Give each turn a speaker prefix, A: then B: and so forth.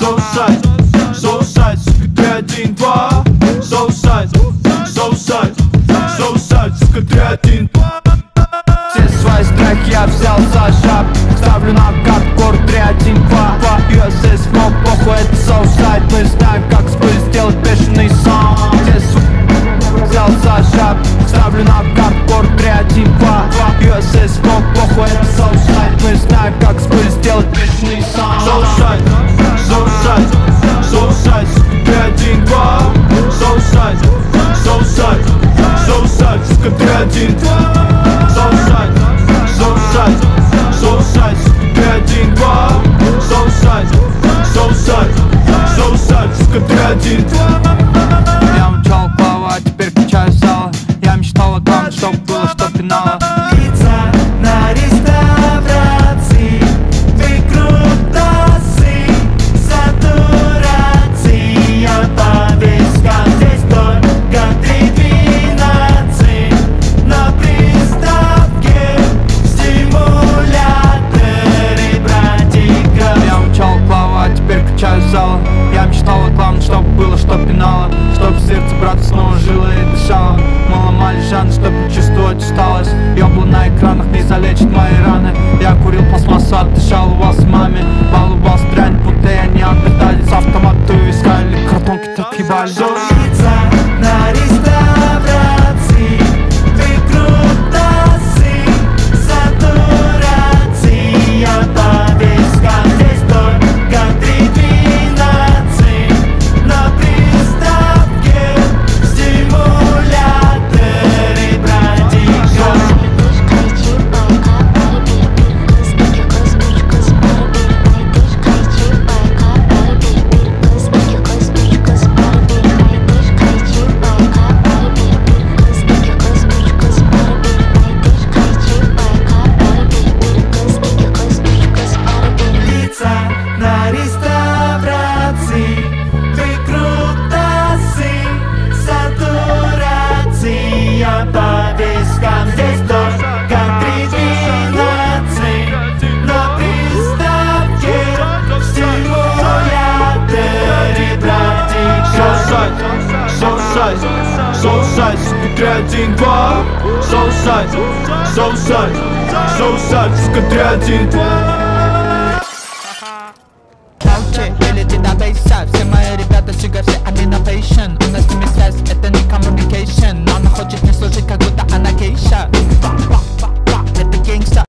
A: Соусайд, соусайд, сука, ты один, два. Соусайд, соусайд, соусайд, сука, ты один. Все свои страхи я взял за шаг. Ставлю на карту 3, 1, 2. USS, но похуй, это соусайд. Мы знаем, как сделать бешеный сон. Все взял за шаг. Ставлю на карту 3, 1, 2. USS, но похуй, это соусайд. Мы знаем, как сделать бешеный сон. Соусайд, соусайд, соусайд, сука, ты один, два. Соусайд, соусайд, соусайд, сука, ты один. Соусайд, соусайд, соусайд, сука, ты один, два. Соусайд, соусайд, соусайд, сука, ты один. Я мчал плавать, теперь качаю сало. Я мечтал о том, чтоб было, что финала.
B: Пицца на реставрации, выкрутасы, сатурация по вискам. Здесь только 3:12 на приставке, стимуляторы, братика.
A: Я мчал плавать, теперь качаю сало. Я мечтал о том, чтоб было, что пинало. Чтоб сердце брата снова жило и дышало. Мы ломали жанр, чтобы чувствовать усталость. Ёбла на экранах не залечит мои раны. Я курил пластмассу, отдышал у вас маме. Баловал дрянь, будто я неандерталец. Автоматы искали, картонки так ебали.
B: Пицца на реставрации, выкрутасы, сатурация по вискам. Здесь только 3:12 на приставке, стимуляторы, братика. Пицца на реставрации, выкрутасы, сатурация по вискам. Здесь только 3:12 на приставке, стимуляторы, братик.
A: Соусайд, соусайд, соусайд, сука, ты один, два. Соусайд, соусайд, соусайд, сука, ты один, два.
C: Или на бейса. Все мои ребята сига, все они на пейшен. У нас с ними связь, это не communication. Но она хочет мне служить, как будто она гейша. Это гейнгста.